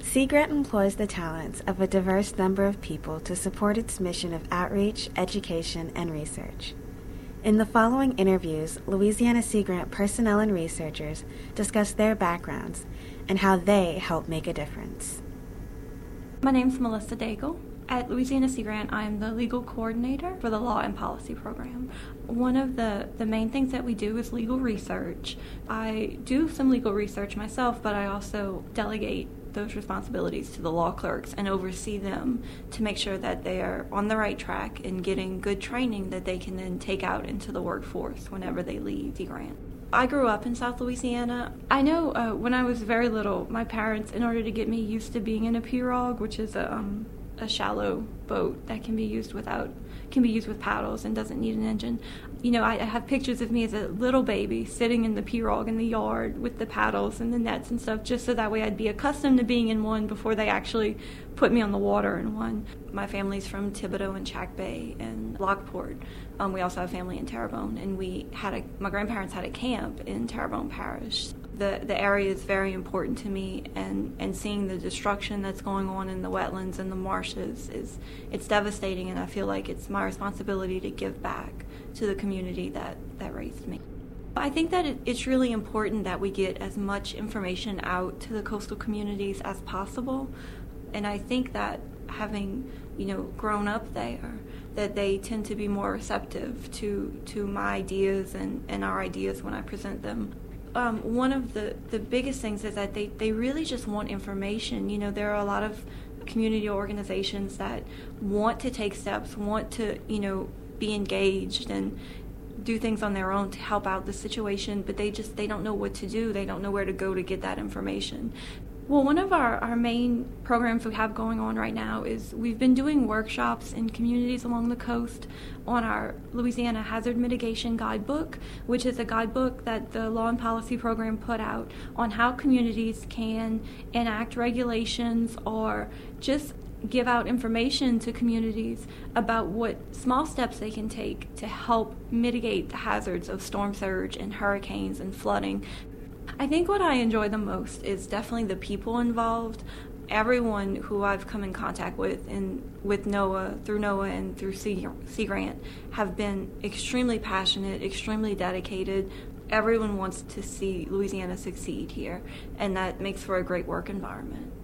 Sea Grant employs the talents of a diverse number of people to support its mission of outreach, education, and research. In the following interviews, Louisiana Sea Grant personnel and researchers discuss their backgrounds and how they help make a difference. My name is Melissa Daigle. At Louisiana Sea Grant, I am the legal coordinator for the Law and Policy Program. One of the main things that we do is legal research. I do some legal research myself, but I also delegate those responsibilities to the law clerks and oversee them to make sure that they are on the right track and getting good training that they can then take out into the workforce whenever they leave Sea Grant. I grew up in South Louisiana. I know when I was very little, my parents, in order to get me used to being in a pirogue, which is a shallow boat that can be used with paddles and doesn't need an engine. You know, I have pictures of me as a little baby sitting in the pirogue in the yard with the paddles and the nets and stuff, just so that way I'd be accustomed to being in one before they actually put me on the water in one. My family's from Thibodaux and Chack Bay and Lockport. We also have family in Terrebonne, and my grandparents had a camp in Terrebonne Parish. The area is very important to me, and seeing the destruction that's going on in the wetlands and the marshes it's devastating, and I feel like it's my responsibility to give back to the community that raised me. I think that it's really important that we get as much information out to the coastal communities as possible, and I think that having grown up there, that they tend to be more receptive to my ideas and our ideas when I present them. One of the biggest things is that they really just want information. There are a lot of community organizations that want to take steps, want to, be engaged and do things on their own to help out the situation, but they don't know what to do. They don't know where to go to get that information. Well, one of our main programs we have going on right now is we've been doing workshops in communities along the coast on our Louisiana Hazard Mitigation Guidebook, which is a guidebook that the Law and Policy Program put out on how communities can enact regulations or just give out information to communities about what small steps they can take to help mitigate the hazards of storm surge and hurricanes and flooding. I think what I enjoy the most is definitely the people involved. Everyone who I've come in contact with with NOAA and through Sea Grant have been extremely passionate, extremely dedicated. Everyone wants to see Louisiana succeed here, and that makes for a great work environment.